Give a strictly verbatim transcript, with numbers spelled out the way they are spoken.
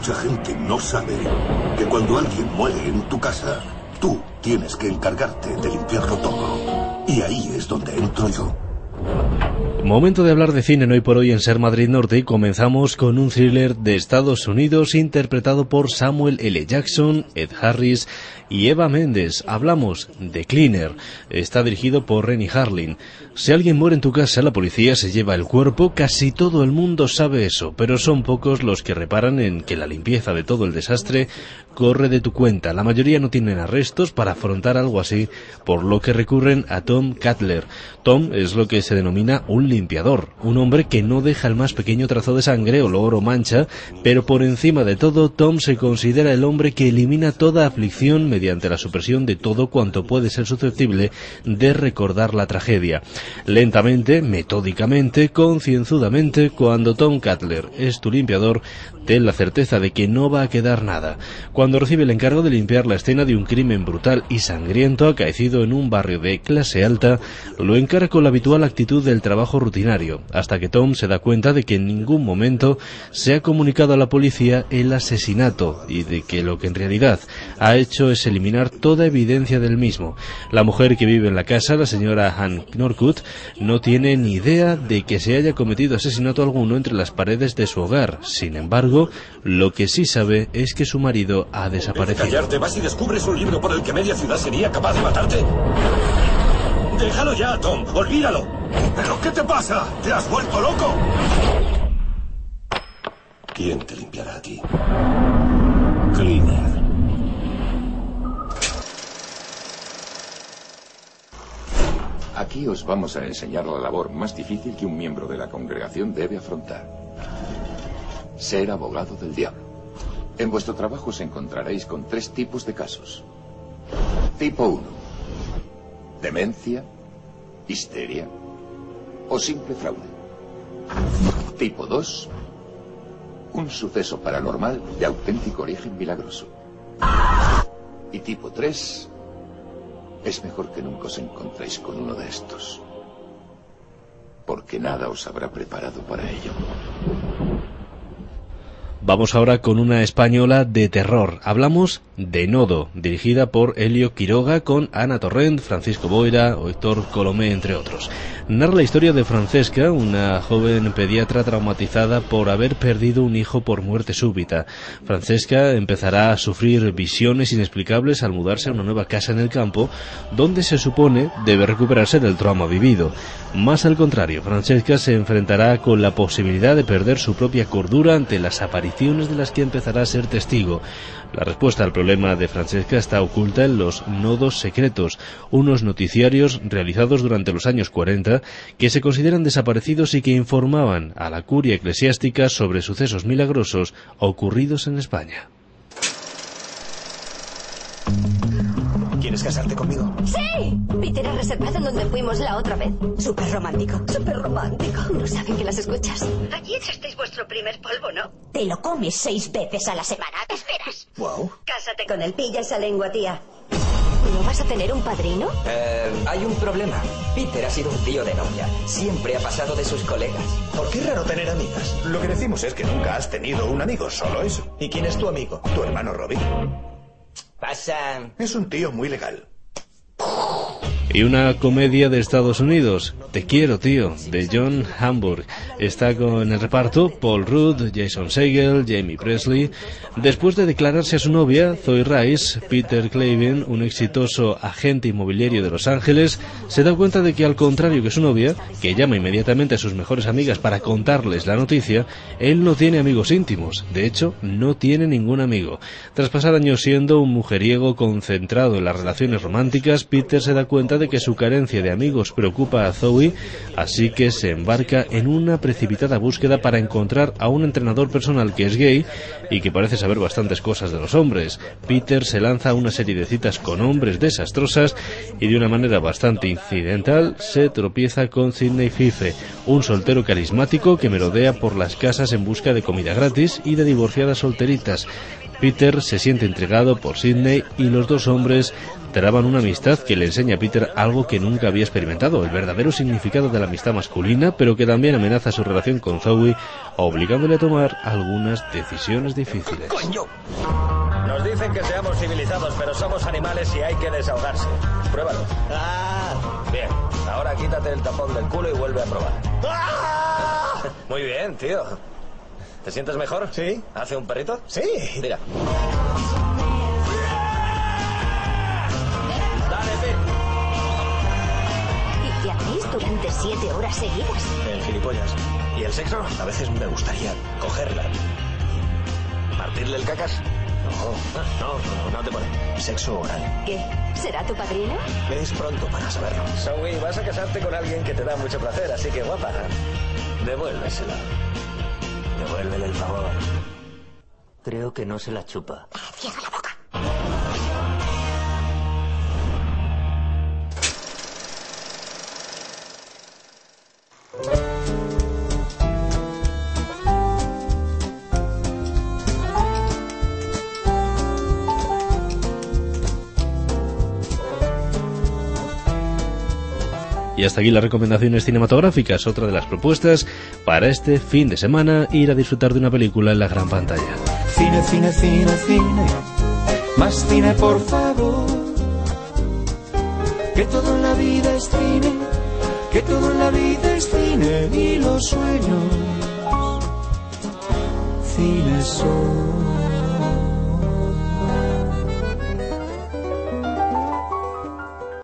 Mucha gente no sabe que cuando alguien muere en tu casa, tú tienes que encargarte de limpiarlo todo. Y ahí es donde entro yo. Momento de hablar de cine en Hoy por Hoy en Ser Madrid Norte y comenzamos con un thriller de Estados Unidos interpretado por Samuel L. Jackson, Ed Harris y Eva Mendes. Hablamos de Cleaner. Está dirigido por Renny Harlin. Si alguien muere en tu casa, la policía se lleva el cuerpo. Casi todo el mundo sabe eso, pero son pocos los que reparan en que la limpieza de todo el desastre corre de tu cuenta. La mayoría no tienen arrestos para afrontar algo así, por lo que recurren a Tom Cutler. Tom es lo que se denomina un limpiador, un hombre que no deja el más pequeño trazo de sangre, olor o mancha, pero por encima de todo, Tom se considera el hombre que elimina toda aflicción mediante la supresión de todo cuanto puede ser susceptible de recordar la tragedia. Lentamente, metódicamente, concienzudamente, cuando Tom Cutler es tu limpiador, ten la certeza de que no va a quedar nada. Cuando recibe el encargo de limpiar la escena de un crimen brutal y sangriento acaecido en un barrio de clase alta, lo encara con la habitual actitud del trabajo rutinario, hasta que Tom se da cuenta de que en ningún momento se ha comunicado a la policía el asesinato y de que lo que en realidad ha hecho es eliminar toda evidencia del mismo. La mujer que vive en la casa, la señora Han Norcut, no tiene ni idea de que se haya cometido asesinato alguno entre las paredes de su hogar. Sin embargo, lo que sí sabe es que su marido ha desaparecido. ¿Callarte? ¿Vas y descubres un libro por el que media ciudad sería capaz de matarte? ¡Déjalo ya, Tom! ¡Olvídalo! ¿Pero qué te pasa? ¿Te has vuelto loco? ¿Quién te limpiará a ti? Cleaner. Aquí os vamos a enseñar la labor más difícil que un miembro de la congregación debe afrontar. Ser abogado del diablo. En vuestro trabajo os encontraréis con tres tipos de casos. Tipo uno. Demencia, histeria o simple fraude. Tipo dos. Un suceso paranormal de auténtico origen milagroso. Y tipo tres. Es mejor que nunca os encontréis con uno de estos, porque nada os habrá preparado para ello. Vamos ahora con una española de terror. Hablamos de Nodo, dirigida por Elio Quiroga, con Ana Torrent, Francisco Boira o Héctor Colomé, entre otros. Narra la historia de Francesca, una joven pediatra traumatizada por haber perdido un hijo por muerte súbita. Francesca empezará a sufrir visiones inexplicables al mudarse a una nueva casa en el campo, donde se supone debe recuperarse del trauma vivido. Más al contrario, Francesca se enfrentará con la posibilidad de perder su propia cordura ante las apariciones de las que empezará a ser testigo. La respuesta al problema de Francesca está oculta en los Nodos Secretos, unos noticiarios realizados durante los años cuarenta que se consideran desaparecidos y que informaban a la curia eclesiástica sobre sucesos milagrosos ocurridos en España. ¿Quieres casarte conmigo? ¡Sí! Peter ha reservado en donde fuimos la otra vez. Súper romántico. Súper romántico. No saben que las escuchas. Aquí echasteis vuestro primer polvo, ¿no? Te lo comes seis veces a la semana. ¿Qué esperas? Wow. Cásate con él, pilla esa lengua, tía. ¿No vas a tener un padrino? Eh, hay un problema. Peter ha sido un tío de novia. Siempre ha pasado de sus colegas. ¿Por qué es raro tener amigas? Lo que decimos es que nunca has tenido un amigo, solo eso. ¿Y quién es tu amigo? ¿Tu hermano Robbie? Pasa... Es un tío muy legal. Y una comedia de Estados Unidos, Te quiero, tío, de John Hamburg. Está con el reparto Paul Rudd, Jason Segel, Jamie Presley. Después de declararse a su novia, Zoe Rice, Peter Clavin, un exitoso agente inmobiliario de Los Ángeles, se da cuenta de que, al contrario que su novia, que llama inmediatamente a sus mejores amigas para contarles la noticia, él no tiene amigos íntimos. De hecho, no tiene ningún amigo. Tras pasar años siendo un mujeriego concentrado en las relaciones románticas, Peter se da cuenta de que su carencia de amigos preocupa a Zoe, así que se embarca en una precipitada búsqueda para encontrar a un entrenador personal que es gay y que parece saber bastantes cosas de los hombres. Peter se lanza a una serie de citas con hombres desastrosas y de una manera bastante incidental se tropieza con Sidney Fife, un soltero carismático que merodea por las casas en busca de comida gratis y de divorciadas solteritas. Peter se siente intrigado por Sidney y los dos hombres traban una amistad que le enseña a Peter algo que nunca había experimentado, el verdadero significado de la amistad masculina, pero que también amenaza su relación con Zoe, obligándole a tomar algunas decisiones difíciles. ¡Coño! Nos dicen que seamos civilizados, pero somos animales y hay que desahogarse. Pruébalo. ¡Ah! Bien, ahora quítate el tapón del culo y vuelve a probar. ¡Ah! Muy bien, tío. ¿Te sientes mejor? Sí. ¿Hace un perrito? Sí. Mira. Dale, Pete. ¿Y qué hacéis durante siete horas seguidas? El gilipollas. ¿Y el sexo? A veces me gustaría cogerla. ¿Partirle el cacas? No, no, no, no te pone. Sexo oral. ¿Qué? ¿Será tu padrino? Es pronto para saberlo. Zoe, vas a casarte con alguien que te da mucho placer, así que guapa. Devuélvesela. Devuélvele el favor. Creo que no se la chupa. Cierra la boca. Y hasta aquí las recomendaciones cinematográficas, otra de las propuestas para este fin de semana, ir a disfrutar de una película en la gran pantalla. Cine, cine, cine, cine, más cine por favor, que todo en la vida es cine, que todo en la vida es cine y los sueños, cine son.